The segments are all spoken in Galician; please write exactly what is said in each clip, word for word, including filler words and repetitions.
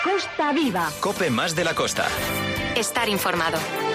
Costa Viva. COPE más de la costa. Estar informado.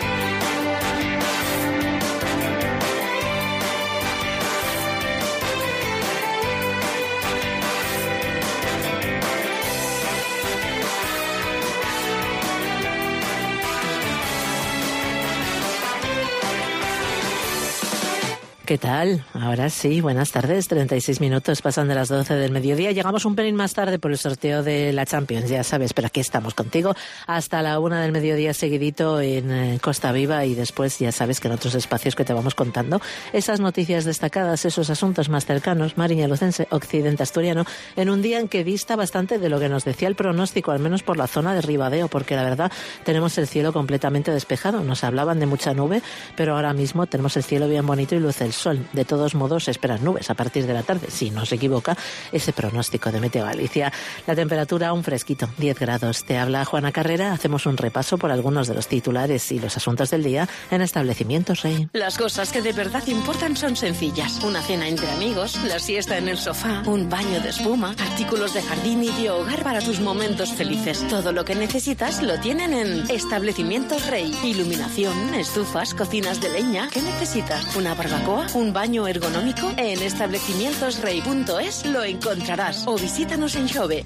¿Qué tal? Ahora sí, buenas tardes. treinta y seis minutos pasan de las doce del mediodía. Llegamos un pelín más tarde por el sorteo de la Champions, ya sabes, pero aquí estamos contigo hasta la una del mediodía seguidito en Costa Viva y después ya sabes que en otros espacios que te vamos contando esas noticias destacadas, esos asuntos más cercanos, Mariña Lucense, Occidente Asturiano, en un día en que dista bastante de lo que nos decía el pronóstico, al menos por la zona de Ribadeo, porque la verdad tenemos el cielo completamente despejado. Nos hablaban de mucha nube, pero ahora mismo tenemos el cielo bien bonito y luce el sol. De todos modos, se esperan nubes a partir de la tarde, si no se equivoca ese pronóstico de Meteo Galicia. La temperatura un fresquito, diez grados. Te habla Juana Carrera. Hacemos un repaso por algunos de los titulares y los asuntos del día en Establecimientos Rey. Las cosas que de verdad importan son sencillas. Una cena entre amigos, la siesta en el sofá, un baño de espuma, artículos de jardín y de hogar para tus momentos felices. Todo lo que necesitas lo tienen en Establecimientos Rey. Iluminación, estufas, cocinas de leña. ¿Qué necesitas? ¿Una barbacoa? ¿Un baño ergonómico? En establecimientos rey punto es lo encontrarás o visítanos en Xove.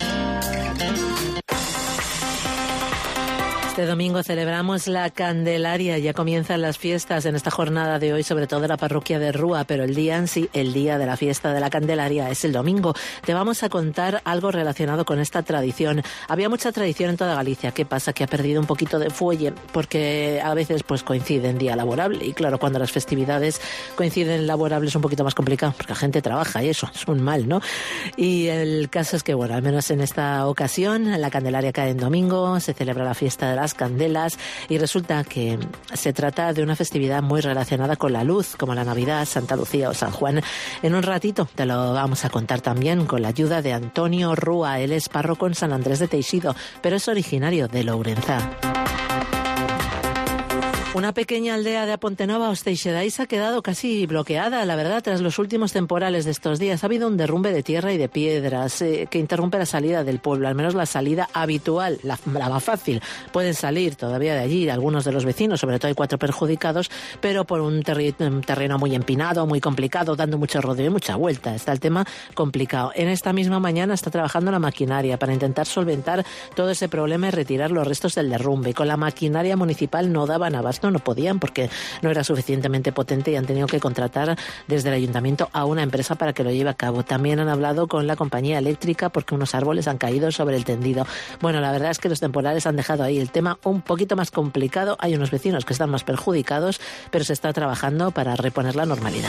Este domingo celebramos la Candelaria, ya comienzan las fiestas en esta jornada de hoy, sobre todo en la parroquia de Rúa, pero el día en sí, el día de la fiesta de la Candelaria es el domingo. Te vamos a contar algo relacionado con esta tradición. Había mucha tradición en toda Galicia. ¿Qué pasa? Que ha perdido un poquito de fuelle porque a veces pues coincide en día laborable y claro, cuando las festividades coinciden laborables es un poquito más complicado porque la gente trabaja y eso es un mal, ¿no? Y el caso es que, bueno, al menos en esta ocasión la Candelaria cae en domingo, se celebra la fiesta de las candelas y resulta que se trata de una festividad muy relacionada con la luz, como la Navidad, Santa Lucía o San Juan. En un ratito te lo vamos a contar también con la ayuda de Antonio Rúa. Él es párroco en San Andrés de Teixido, pero es originario de Lourenza. Una pequeña aldea de Apontenova, Osteixedais, ha quedado casi bloqueada, la verdad, tras los últimos temporales de estos días. Ha habido un derrumbe de tierra y de piedras eh, que interrumpe la salida del pueblo, al menos la salida habitual, la, la más fácil. Pueden salir todavía de allí algunos de los vecinos, sobre todo hay cuatro perjudicados, pero por un, terri- un terreno muy empinado, muy complicado, dando mucho rodeo y mucha vuelta. Está el tema complicado. En esta misma mañana está trabajando la maquinaria para intentar solventar todo ese problema y retirar los restos del derrumbe. Con la maquinaria municipal no daban abasto. No, no podían porque no era suficientemente potente y han tenido que contratar desde el ayuntamiento a una empresa para que lo lleve a cabo. También han hablado con la compañía eléctrica porque unos árboles han caído sobre el tendido. Bueno, la verdad es que los temporales han dejado ahí el tema un poquito más complicado. Hay unos vecinos que están más perjudicados, pero se está trabajando para reponer la normalidad.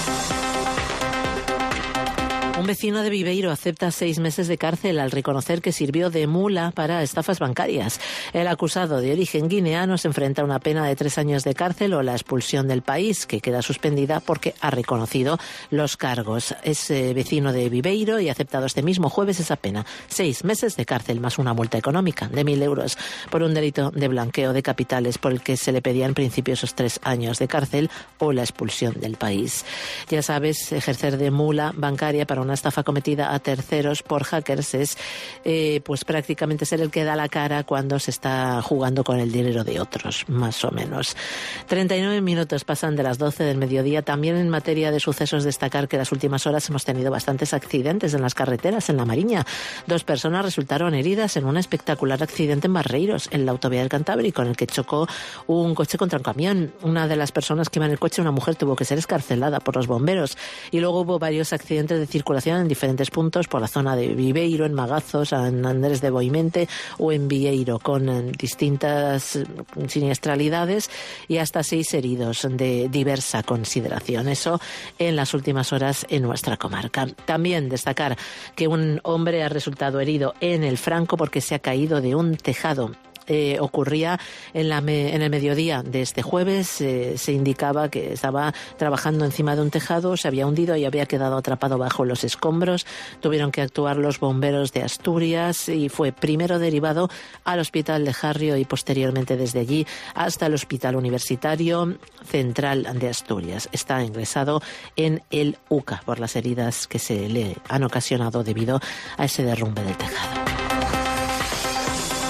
Un vecino de Viveiro acepta seis meses de cárcel al reconocer que sirvió de mula para estafas bancarias. El acusado, de origen guineano, se enfrenta a una pena de tres años de cárcel o la expulsión del país, que queda suspendida porque ha reconocido los cargos. Es eh, vecino de Viveiro y ha aceptado este mismo jueves esa pena. Seis meses de cárcel más una multa económica de mil euros por un delito de blanqueo de capitales por el que se le pedía en principio esos tres años de cárcel o la expulsión del país. Ya sabes, ejercer de mula bancaria para una estafa cometida a terceros por hackers es eh, pues prácticamente ser el que da la cara cuando se está jugando con el dinero de otros, más o menos. treinta y nueve minutos pasan de las doce del mediodía. También en materia de sucesos, destacar que en las últimas horas hemos tenido bastantes accidentes en las carreteras en La Mariña. Dos personas resultaron heridas en un espectacular accidente en Barreiros, en la autovía del Cantábrico, en el que chocó un coche contra un camión. Una de las personas que iba en el coche, una mujer, tuvo que ser escarcelada por los bomberos. Y luego hubo varios accidentes de circulación en diferentes puntos por la zona de Viveiro, en Magazos, en Andrés de Boimente o en Vieiro, con distintas siniestralidades y hasta seis heridos de diversa consideración. Eso en las últimas horas en nuestra comarca. También destacar que un hombre ha resultado herido en el Franco porque se ha caído de un tejado. Eh, ocurría en, la me, en el mediodía de este jueves. Eh, se indicaba que estaba trabajando encima de un tejado, se había hundido y había quedado atrapado bajo los escombros. Tuvieron que actuar los bomberos de Asturias y fue primero derivado al hospital de Jarrio y posteriormente desde allí hasta el Hospital Universitario Central de Asturias. Está ingresado en el U C A por las heridas que se le han ocasionado debido a ese derrumbe del tejado.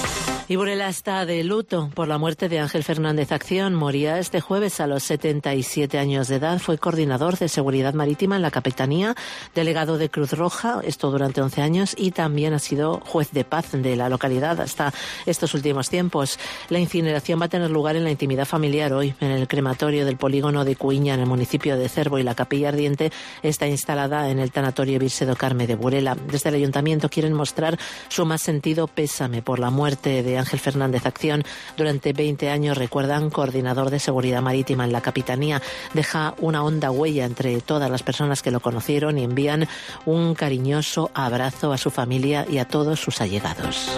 Y Burela está de luto por la muerte de Ángel Fernández Acción. Moría este jueves a los setenta y siete años de edad. Fue coordinador de seguridad marítima en la Capitanía, delegado de Cruz Roja, esto durante once años, y también ha sido juez de paz de la localidad hasta estos últimos tiempos. La incineración va a tener lugar en la intimidad familiar hoy, en el crematorio del polígono de Cuiña, en el municipio de Cervo, y la capilla ardiente está instalada en el tanatorio Virse do Carme de Burela. Desde el ayuntamiento quieren mostrar su más sentido pésame por la muerte de Ángel Fernández Acción. Durante veinte años, recuerdan, coordinador de seguridad marítima en la Capitanía. Deja una honda huella entre todas las personas que lo conocieron y envían un cariñoso abrazo a su familia y a todos sus allegados.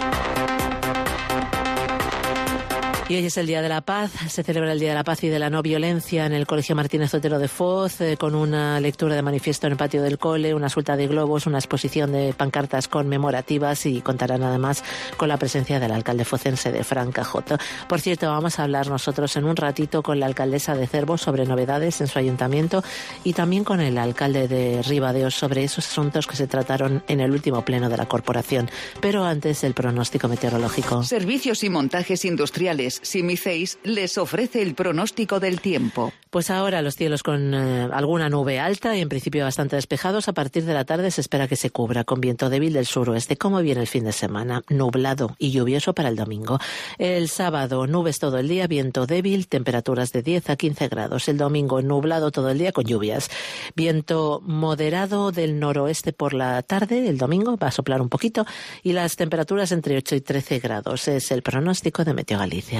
Y hoy es el Día de la Paz, se celebra el Día de la Paz y de la No Violencia en el Colegio Martínez Otero de Foz, eh, con una lectura de manifiesto en el patio del cole, una suelta de globos, una exposición de pancartas conmemorativas, y contarán además con la presencia del alcalde focense de Fran Cajoto. Por cierto, vamos a hablar nosotros en un ratito con la alcaldesa de Cervo sobre novedades en su ayuntamiento y también con el alcalde de Ribadeo sobre esos asuntos que se trataron en el último pleno de la corporación. Pero antes, el pronóstico meteorológico. Servicios y montajes industriales Simiceis les ofrece el pronóstico del tiempo. Pues ahora los cielos con eh, alguna nube alta y en principio bastante despejados. A partir de la tarde se espera que se cubra con viento débil del suroeste. ¿Cómo viene el fin de semana? Nublado y lluvioso para el domingo. El sábado, nubes todo el día, viento débil, temperaturas de diez a quince grados. El domingo, nublado todo el día con lluvias. Viento moderado del noroeste por la tarde. El domingo va a soplar un poquito y las temperaturas entre ocho y trece grados. Es el pronóstico de Meteo Galicia.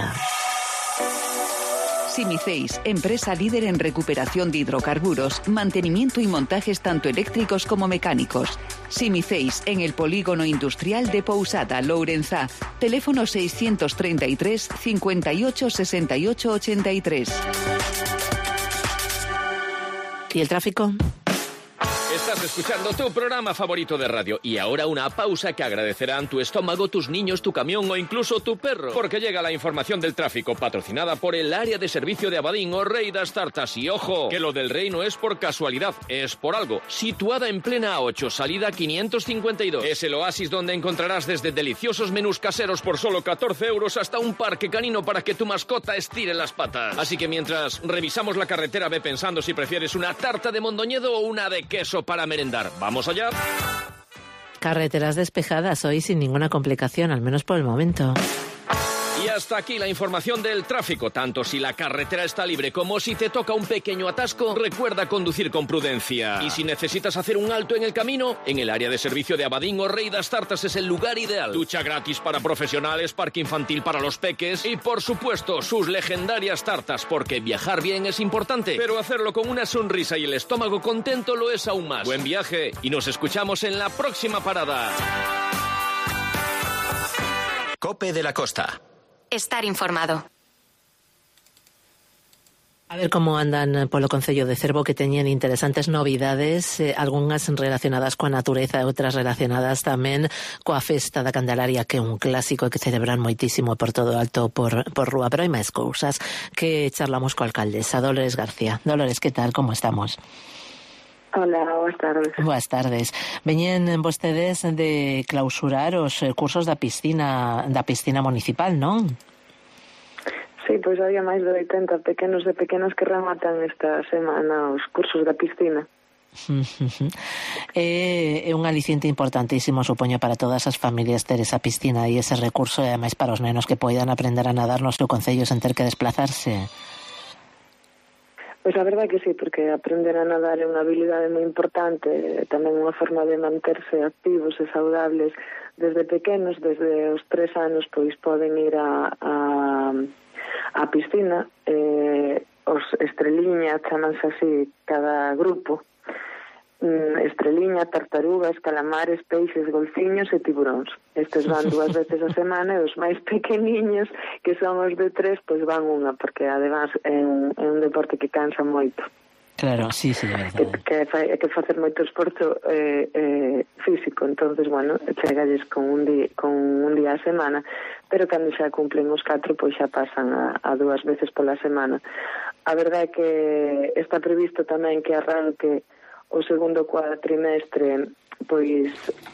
Simiceis, empresa líder en recuperación de hidrocarburos, mantenimiento y montajes tanto eléctricos como mecánicos. Simiceis, en el polígono industrial de Pousada, Lourenzá. Teléfono seiscientos treinta y tres, cincuenta y ocho, sesenta y ocho, ochenta y tres. ¿Y el tráfico? Estás escuchando tu programa favorito de radio. Y ahora una pausa que agradecerán tu estómago, tus niños, tu camión o incluso tu perro. Porque llega la información del tráfico, patrocinada por el área de servicio de Abadín o Rei das Tartas. Y ojo, que lo del Rei no es por casualidad, es por algo. Situada en plena A ocho, salida quinientos cincuenta y dos. Es el oasis donde encontrarás desde deliciosos menús caseros por solo catorce euros hasta un parque canino para que tu mascota estire las patas. Así que mientras revisamos la carretera, ve pensando si prefieres una tarta de Mondoñedo o una de queso para merendar. ¿Vamos allá? Carreteras despejadas hoy sin ninguna complicación, al menos por el momento. Y hasta aquí la información del tráfico. Tanto si la carretera está libre como si te toca un pequeño atasco, recuerda conducir con prudencia. Y si necesitas hacer un alto en el camino, en el área de servicio de Abadín o Rei das Tartas es el lugar ideal. Ducha gratis para profesionales, parque infantil para los peques y, por supuesto, sus legendarias tartas, porque viajar bien es importante, pero hacerlo con una sonrisa y el estómago contento lo es aún más. Buen viaje y nos escuchamos en la próxima parada. Cope de la Costa. Estar informado. A ver cómo andan polo Concello de Cervo, que teñen interesantes novidades, eh, algunhas relacionadas coa natureza e outras relacionadas tamén coa Festa da Candelaria, que é un clásico que celebran moitísimo por todo alto por, por rúa, pero hai máis cousas que charlamos coa alcaldesa Dolores García. Dolores, que tal, como estamos? Hola, boas tardes. Boas tardes. Veñen vostedes de clausurar os cursos da piscina da piscina municipal, non? Sí, pois había máis de oitenta pequenos e pequenas que rematan esta semana os cursos da piscina. É, é un aliciente importantísimo, supoño, para todas as familias ter esa piscina e ese recurso, e ademais para os nenos que poidan aprender a nadar no seu concello sen ter que desplazarse. Pois a verdade que sí, porque aprender a nadar é unha habilidade moi importante, tamén unha forma de manterse activos e saudables desde pequenos, desde os tres anos, pois poden ir a, a, a piscina, eh, os estreliña, chamanse así cada grupo, estreliña, tartarugas, calamares, peixes, golfiños e tiburóns. Estes van dúas veces a semana e os máis pequeniños, que son os de tres, pois van unha, porque además é un, é un deporte que cansa moito. Claro, sí, sí, é que, que, é que facer moito esforzo eh, eh, físico, entonces, bueno, chegalles con un, día, con un día a semana, pero cando xa cumplen os catro, pois xa pasan a, a dúas veces pola semana. A verdade é que está previsto tamén que arranque o segundo cuatrimestre, pois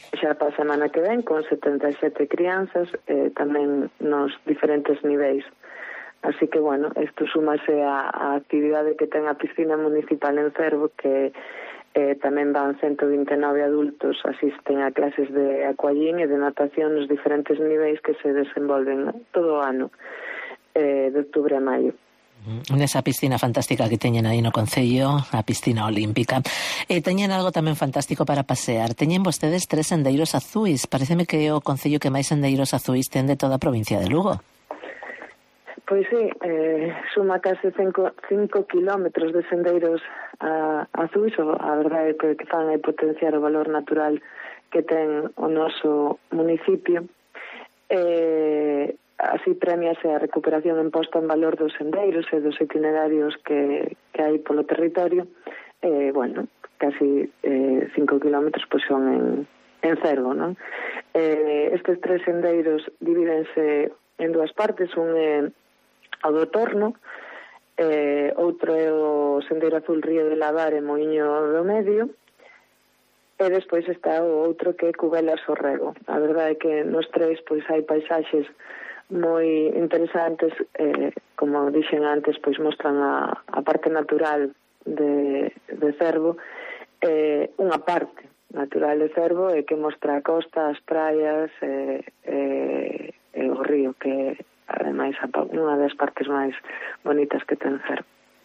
xa para a semana que ven con setenta e sete crianzas, eh, tamén nos diferentes niveis. Así que, bueno, isto súmase a, a actividade que ten a piscina municipal en Cervo, que eh, tamén van ciento vinte e nove adultos, asisten a clases de aquagym e de natación nos diferentes niveis que se desenvolven todo o ano, eh, de outubro a maio. Nesa piscina fantástica que teñen aí no Concello, a piscina olímpica. E teñen algo tamén fantástico para pasear. Teñen vostedes tres sendeiros azuis. Pareceme que é o Concello que máis sendeiros azuis ten de toda a provincia de Lugo. Pois sí, eh, suma case cinco kilómetros de sendeiros a, azuis. A verdade é que, que fan é potenciar o valor natural que ten o noso municipio. Eh, así premiase a recuperación en posta en valor dos sendeiros e dos itinerarios que, que hai polo territorio. Eh, bueno, casi eh, cinco kilómetros pois son en, en Cervo, non? Eh, estes tres sendeiros divídense en dúas partes, un é ao do Torno, eh, outro é o Sendeiro Azul Río de Lavar e Moinho do Medio, e despois está o outro que é Cubelas o Rego. A verdade é que nos tres pois hai paisaxes moi interesantes, eh, como dixen antes, pois mostran a, a parte natural de, de Cervo, eh, unha parte natural de Cervo e que mostra a costa, as praias e, eh, e o río, que ademais unha das partes máis bonitas que ten Cervo.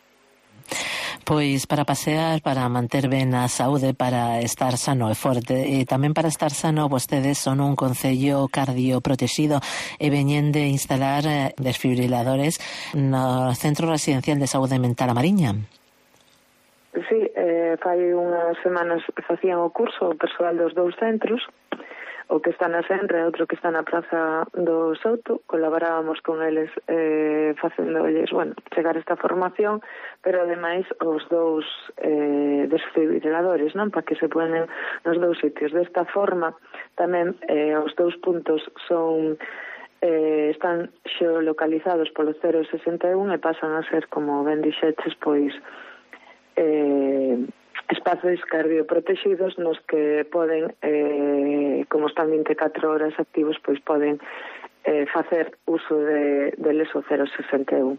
Pois para pasear, para manter ben a saúde, para estar sano e forte, e tamén para estar sano, vostedes son un concello cardioprotexido e veñen de instalar desfibriladores no Centro Residencial de Saúde Mental A Mariña. Sí, eh, fai unhas semanas facían o curso o persoal dos dous centros, o que está na Senra e outro que está na Praza do Souto. Colaborábamos con eles eh, facéndolles, bueno, chegar esta formación, pero ademais os dous eh, desfibriladores, non? Para que se ponen nos dous sitios. Desta forma, tamén eh, os dous puntos son eh, están xeolocalizados polo cero sesenta e un e pasan a ser, como ben dixeches, pois eh, espazos cardioprotegidos nos que poden, eh, como están vinte e catro horas activos, pois poden eh, facer uso de, deles o cero sesenta e un.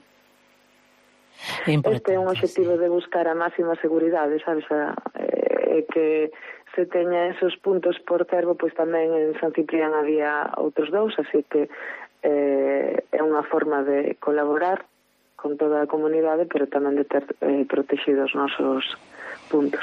Este é un objetivo de buscar a máxima seguridade, sabes, a, eh, que se teña esos puntos por Cervo, pois tamén en San Ciprián había outros dous, así que eh, é unha forma de colaborar con toda a comunidade, pero tamén de ter eh, protegidos os nosos puntos.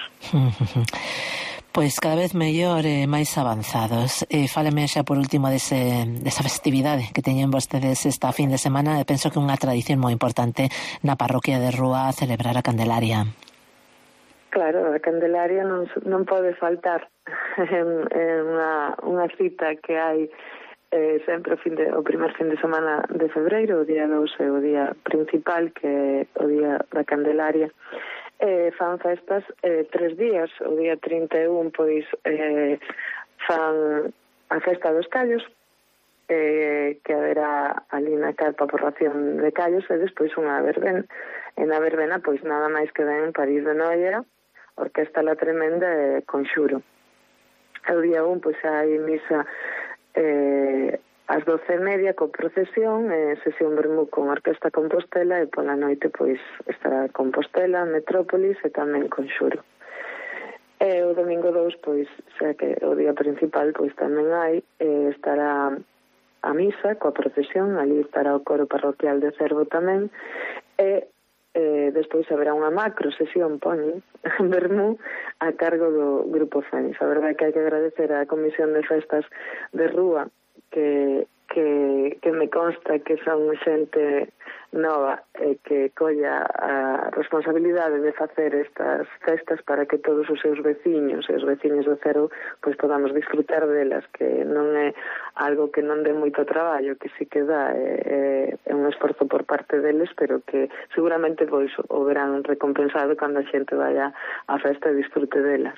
Pois cada vez mellor e máis avanzados. E fáleme xa por último dese, desa festividade que teñen vostedes esta fin de semana. E penso que unha tradición moi importante na parroquia de Rúa celebrar a Candelaria. Claro, a Candelaria non, non pode faltar. É unha, unha cita que hai eh, sempre o, fin de, o primer fin de semana de febreiro, o día dous é o día principal, que é o día da Candelaria. Eh, fan festas eh, tres días. O día trinta e un pois eh, fan a festa dos callos, eh, que haberá ali na carpa por ración de callos, e despois unha verbena. E na verbena pois nada máis que ven París de Noia, Orquesta La Tremenda e Conxuro. O día un pois hai misa eh, ás doce e media con procesión e sesión vermú con Orquesta Compostela, e pola noite pois estará Compostela, Metrópolis e tamén Conxuro. E o domingo dous, pois, xa que o día principal, pois tamén hai, eh, estará a misa coa procesión, ali estará o coro parroquial de Cervo tamén, e eh, despois haberá unha macro sesión, poñen, vermú, a cargo do Grupo Fénix. A verdade é que hai que agradecer á Comisión de Festas de Rúa, que, que, que me consta que son xente nova e que colla a responsabilidade de facer estas festas para que todos os seus veciños e os veciños do Cervo pois podamos disfrutar delas, que non é algo que non dé moito traballo, que sí que dá, é, é un esforzo por parte deles, pero que seguramente pois o verán recompensado cando a xente vaya á festa e disfrute delas.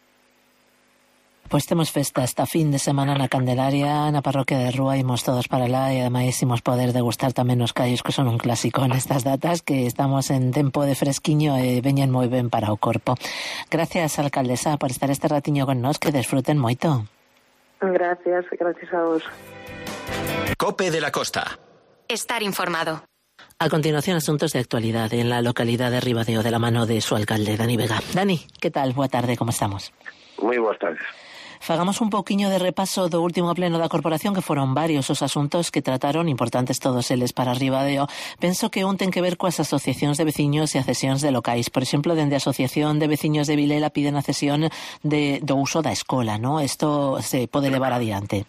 Pois temos festa esta fin de semana na Candelaria, na parroquia de Rúa, imos todos para lá e ademais imos poder degustar tamén os callos, que son un clásico nestas datas, que estamos en tempo de fresquiño e veñen moi ben para o corpo. Gracias, alcaldesa, por estar este ratiño con nós, que desfruten moito. Gracias, gracias a vos. COPE de la Costa. Estar informado. A continuación, asuntos de actualidade en la localidade de Ribadeo de la mano de su alcalde, Dani Vega. Dani, que tal? Boa tarde, como estamos? Moi boas tardes. Fagamos un pouquiño de repaso do último pleno da corporación, que foron varios os asuntos que trataron, importantes todos eles para Ribadeo. Penso que un ten que ver coas asociacións de veciños e a cesións de locais. Por exemplo, dende a Asociación de Veciños de Vilela piden a cesión de, do uso da escola, ¿no? Isto se pode levar adiante.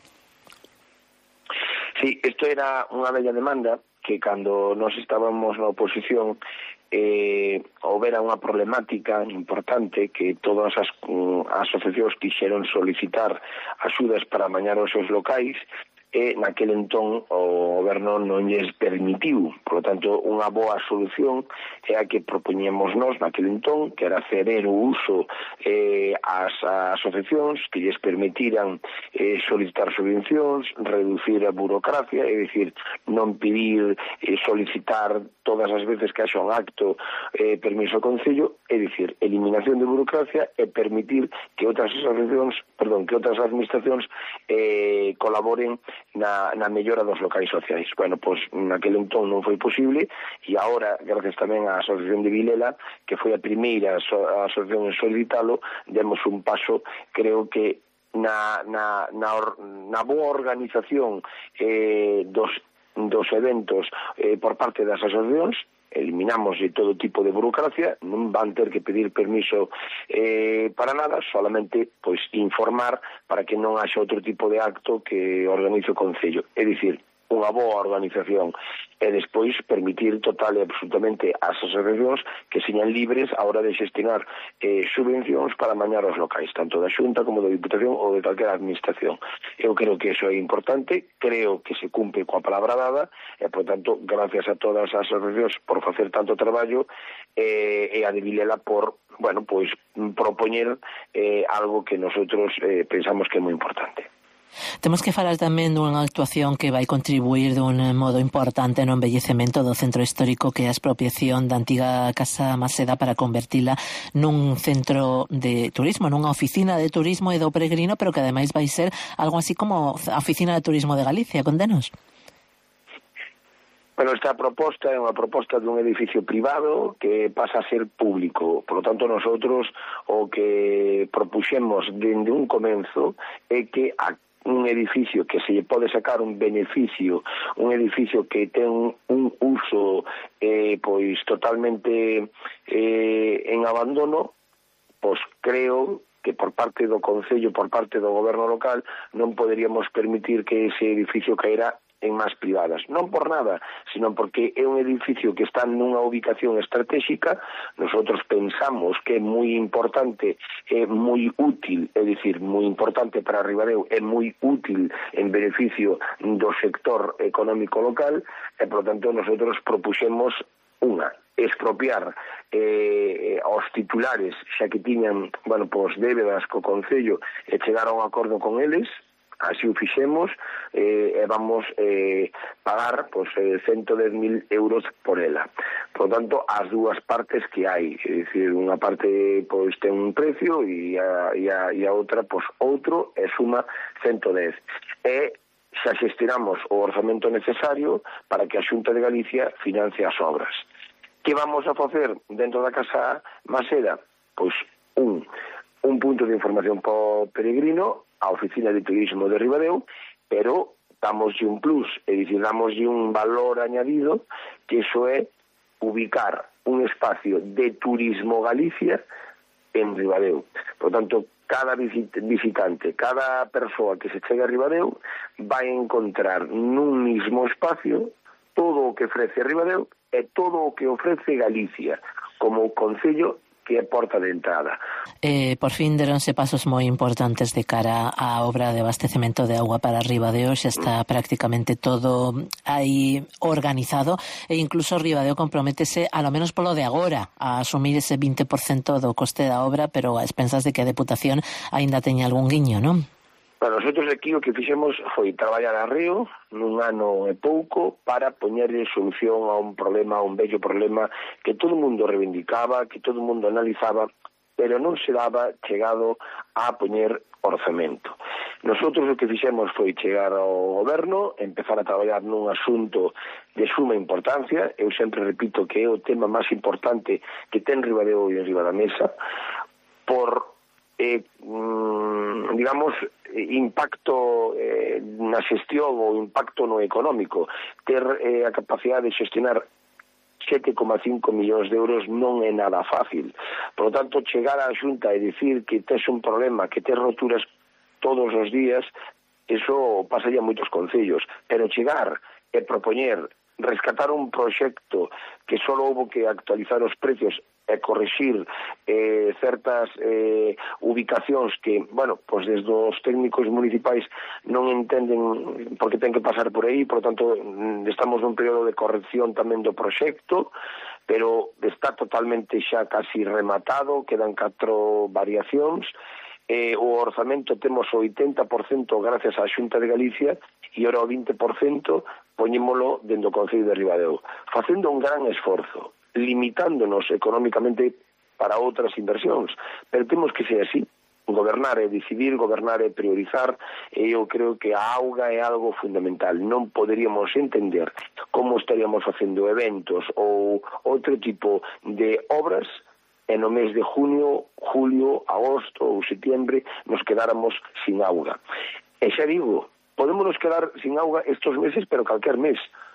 Sí, isto era unha bella demanda que cando nós estábamos na oposición eh, houbera unha problemática importante que todas as um, asociacións quixeron solicitar axudas para amañar os seus locais e naquele entón o goberno non lles permitiu. Por lo tanto, unha boa solución é a que propoñemos nós naquele entón, que era ceder o uso eh, ás asociacións que lles permitiran eh, solicitar subvencións, reducir a burocracia, é dicir, non pedir, eh, solicitar todas as veces que haxa un acto eh, permiso ao Concello, é dicir, eliminación de burocracia e permitir que outras asociacións, perdón, que outras administracións eh, colaboren na, na mellora dos locais sociais. Bueno, pois naquele entón non foi posible e agora, gracias tamén á Asociación de Vilela, que foi a primeira aso, a asociación en solicitalo, demos un paso, creo que na, na, na, or, na boa organización eh, dos, dos eventos eh, por parte das asociacións. Eliminamos de todo tipo de burocracia, non van ter que pedir permiso eh, para nada, solamente pois informar para que non haxa outro tipo de acto que organice o Concello. É dicir, unha boa organización e despois permitir total e absolutamente as asociacións que señan libres a hora de xestionar eh, subvencións para amañar os locais, tanto da Xunta como da Diputación ou de calquera administración. Eu creo que iso é importante, creo que se cumpre coa palabra dada e, por tanto, gracias a todas as asociacións por facer tanto traballo eh, e a de Vilela por, bueno, pois propoñer eh, algo que nosotros eh, pensamos que é moi importante. Temos que falar tamén dunha actuación que vai contribuir dun modo importante no embellecemento do centro histórico, que é a expropiación da antiga Casa Maseda para convertila nun centro de turismo, nunha oficina de turismo e do peregrino, pero que ademais vai ser algo así como a Oficina de Turismo de Galicia. Condenos. Bueno, esta proposta é unha proposta dun edificio privado que pasa a ser público. Por lo tanto, nosotros o que propuxemos dende un comenzo é que a un edificio que se lle pode sacar un beneficio, un edificio que ten un uso eh, pois totalmente eh, en abandono, pois creo que por parte do Concello, por parte do goberno local, non poderíamos permitir que ese edificio caera en más privadas. Non por nada, sino porque é un edificio que está nunha ubicación estratégica. Nosotros pensamos que é moi importante, é moi útil, é dicir, moi importante para Ribadeo, é moi útil en beneficio do sector económico local e, por lo tanto, nosotros propuxemos unha, expropiar eh, aos titulares, xa que tiñan, bueno, pois débedas co Concello e chegar a un acordo con eles. Así o fixemos eh, e vamos eh, pagar pois, eh, ciento dez mil euros por ela. Por tanto, as dúas partes que hai, é dicir, unha parte pois ten un precio e a, e a, e a outra pois outro, e suma ciento dez. E xa xestionamos o orzamento necesario para que a Xunta de Galicia financie as obras. Que vamos a facer dentro da Casa Maseda? Pois un, un punto de información para o peregrino, a Oficina de Turismo de Ribadeo, pero damoslle un plus, é dicir, damoslle un valor añadido, que iso é ubicar un espacio de Turismo Galicia en Ribadeo. Por tanto, cada visitante, cada persoa que se chegue a Ribadeo vai encontrar nun mismo espacio todo o que ofrece Ribadeo e todo o que ofrece Galicia, como o Concello que é porta de entrada. Eh, por fin deronse pasos moi importantes de cara á obra de abastecemento de auga para Ribadeo. Xa está prácticamente todo aí organizado e incluso Ribadeo comprométese, a lo menos polo de agora, a asumir ese vinte por cento do coste da obra, pero a expensas de que a Deputación aínda teña algún guiño, non? Bueno, nosotros aquí o que fixemos foi traballar a río nun ano e pouco para poñerle solución a un problema, a un bello problema que todo o mundo reivindicaba, que todo o mundo analizaba, pero non se daba chegado a poñer orzamento. Nosotros o que fixemos foi chegar ao goberno, empezar a traballar nun asunto de suma importancia. Eu sempre repito que é o tema máis importante que ten Ribadeo hoy en riba da mesa, por, eh, mm, digamos, impacto eh, na xestión ou impacto no económico. Ter eh, a capacidade de xestionar sete coma cinco millóns de euros non é nada fácil. Por lo tanto, chegar á Xunta e dicir que tes un problema, que tes roturas todos os días, eso pasa ya moitos concellos, pero chegar e propoñer, rescatar un proxecto que só houve que actualizar os precios e corrixir eh, certas eh, ubicacións que, bueno, pues desde os técnicos municipais non entenden porque ten que pasar por aí, por lo tanto estamos nun período de corrección tamén do proxecto, pero está totalmente xa casi rematado, quedan catro variacións. Eh, o orzamento temos o oitenta por cento gracias á Xunta de Galicia e ora o vinte por cento poñémolo dentro do Concello de Ribadeo, facendo un gran esforzo, limitándonos económicamente para outras inversións, pero temos que ser así. Gobernar é decidir, gobernar é priorizar, e eu creo que a auga é algo fundamental. Non poderíamos entender como estaríamos facendo eventos ou outro tipo de obras e no mes de junio, julio, agosto ou setiembre nos quedáramos sin auga. E xa digo, podemos nos quedar sin auga estos meses, pero calquer mes.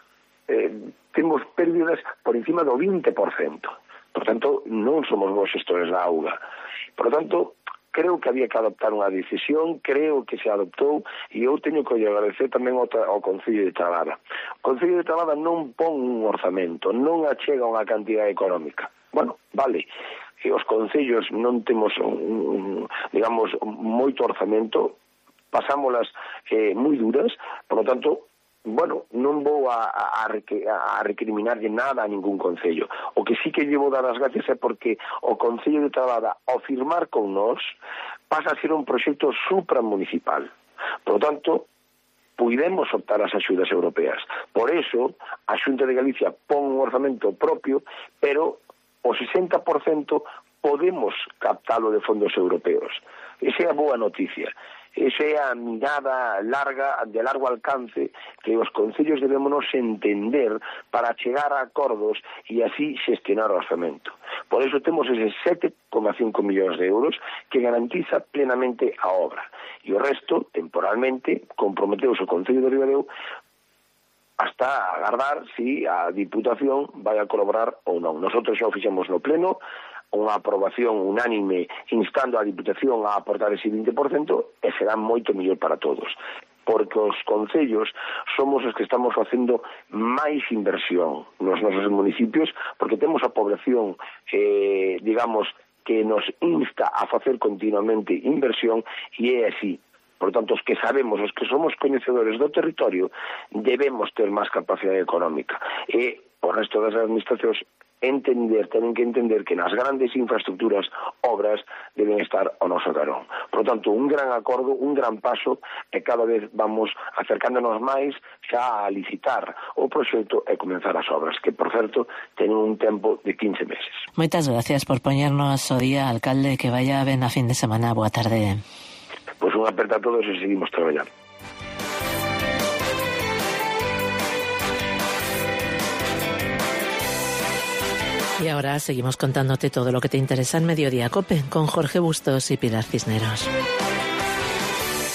Eh, temos pérdidas por encima do vinte por cento. Por tanto, non somos vos xestores da auga. Por tanto, creo que había que adoptar unha decisión, creo que se adoptou, e eu teño que agradecer tamén ao, ao Concello de Trabada. O Concello de Trabada non pon un orzamento, non achega unha cantidad económica. Bueno, vale, e os concellos non temos, un, un, digamos, moito orzamento, pasámolas eh, moi duras, por lo tanto, bueno, non vou a, a, a recriminarlle nada a ningún concello. O que sí que lle vou dar as gracias é porque o Concello de Trabada, ao firmar con nós, pasa a ser un proxecto supramunicipal. Por lo tanto, puidemos optar ás axudas europeas. Por eso, a Xunta de Galicia pon un orzamento propio, pero o sesenta por cento podemos captalo de fondos europeos. Esa é a boa noticia. Esa é a mirada larga, de largo alcance, que os concellos debémonos entender para chegar a acordos e así xestionar o orzamento. Por eso temos ese sete coma cinco millóns de euros que garantiza plenamente a obra. E o resto, temporalmente, comprometeus o Concello de Ribadeo hasta agardar si a Diputación vai a colaborar ou non. Nosotros xa o fixemos no Pleno, unha aprobación unánime instando a Diputación a aportar ese vinte por cento e será moito mellor para todos, porque os concellos somos os que estamos facendo máis inversión nos nosos municipios, porque temos a población, eh, digamos, que nos insta a facer continuamente inversión, e é así. Por tanto, os que sabemos, os que somos coñecedores do territorio, debemos ter máis capacidade económica. E o resto das administracións entender, tenen que entender que nas grandes infraestructuras, obras, deben estar ao noso carón. Por tanto, un gran acordo, un gran paso, e cada vez vamos acercándonos máis xa a licitar o proxecto e comenzar as obras, que, por certo, tenen un tempo de quince meses. Moitas gracias por poñernos o día, alcalde, que vaya ben a fin de semana. Boa tarde. Pois un aperta a todos e seguimos traballando. Y ahora seguimos contándote todo lo que te interesa en Mediodía Cope con Jorge Bustos y Pilar Cisneros.